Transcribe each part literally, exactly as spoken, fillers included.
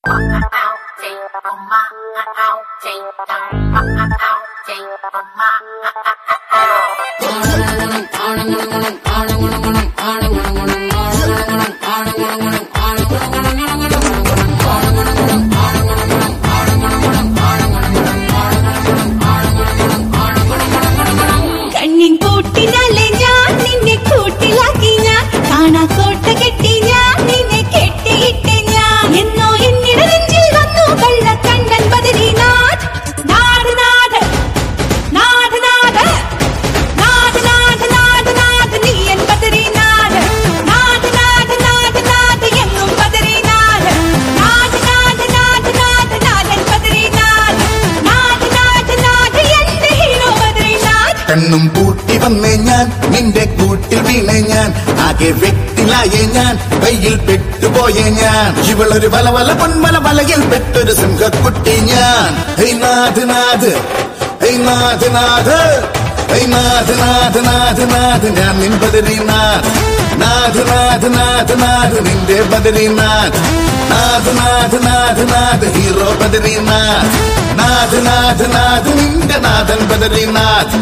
കണ്ണും പൂട്ടി വന്നേ ഞാൻ നിന്റെ കൂട്ടിൽ വീണേ ഞാൻ ആകെ വെട്ടിലായേ ഞാൻ കയ്യിൽ പെട്ടുപോയേ ഞാൻ ഇവളൊരു വല വല പൊന്മല വലയിൽ പെട്ടൊരു സിംഹക്കുട്ടി ഞാൻ ഹൈ നാഥ് നാഥ് ഹൈ നാഥ് നാഥ് ഹൈ നാഥ് നാഥ് നാഥ് നാഥ് ഞാൻ നിൻ ബദരീനാഥ് നാഥ് നാഥ് നാഥ് നാഥ് നിന്റെ ബദരീനാഥ് നാഥ് നാഥ് നാഥ് നാഥ് ഹീറോ ബദരീനാഥ് നാഥ് നാഥ് നാഥ് നിന്റെ നാഥൻ ബദരീനാഥ്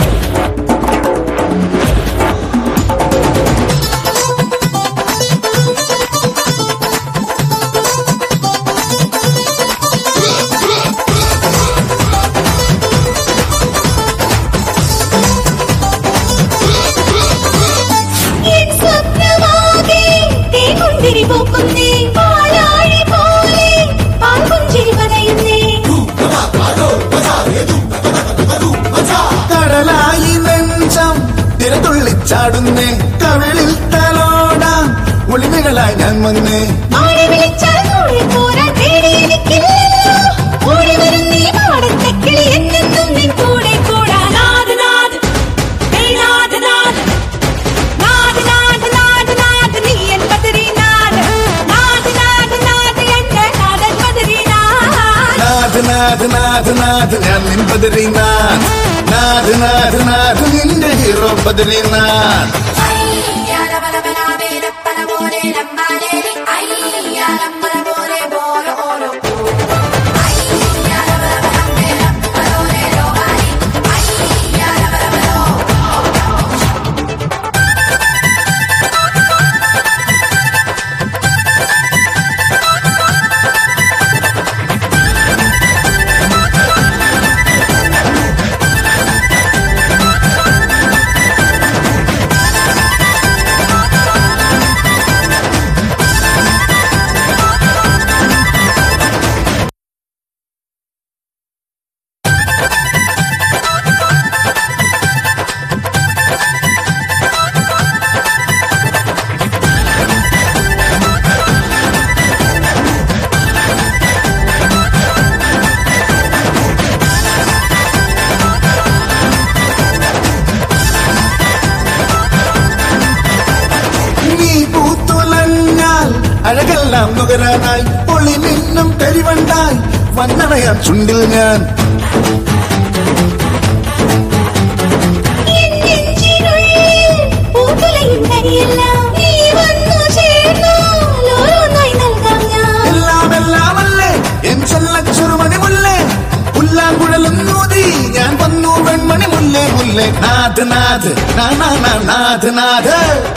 കടലായി നെഞ്ചം തിരതുള്ളിച്ചാടുന്നേ കവിളിൽ തലോടാം ഒളിമകളായി ഞാൻ വന്നേ നാഥ് നാഥ് നാഥ് ഞാൻ നിൻ ബദരീനാഥ് നാഥ് നാഥ് നാഥ് നിന്റെ ഹീറോ ബദരീനാഥ് അഴകെല്ലാം നുകരാനായി പൊളി മിന്നും കരിവണ്ടായി വന്നണയാൻ ചുണ്ടിൽ ഞാൻ എല്ലാം എല്ലാമല്ലേ എൻ ചെല്ലച്ചെറുമണി മുല്ലേ പുല്ലാങ്കുഴലും നൂതി ഞാൻ വന്നു വെൺമണി മുല്ലേ മുല്ലേ നാഥ് നാഥ് നാഥ് നാഥ്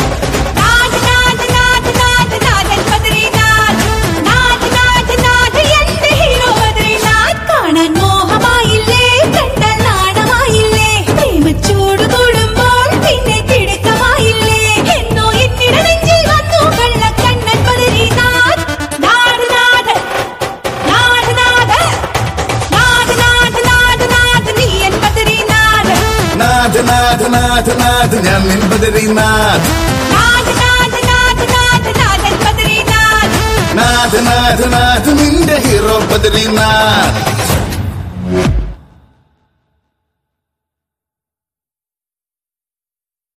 നാഥ് നാഥ് നാഥ് ഞാൻ നിൻ ബദരീനാഥ് നാഥ് നാഥ് നാഥ് നിന്റെ ഹീറോ ബദരീനാഥ്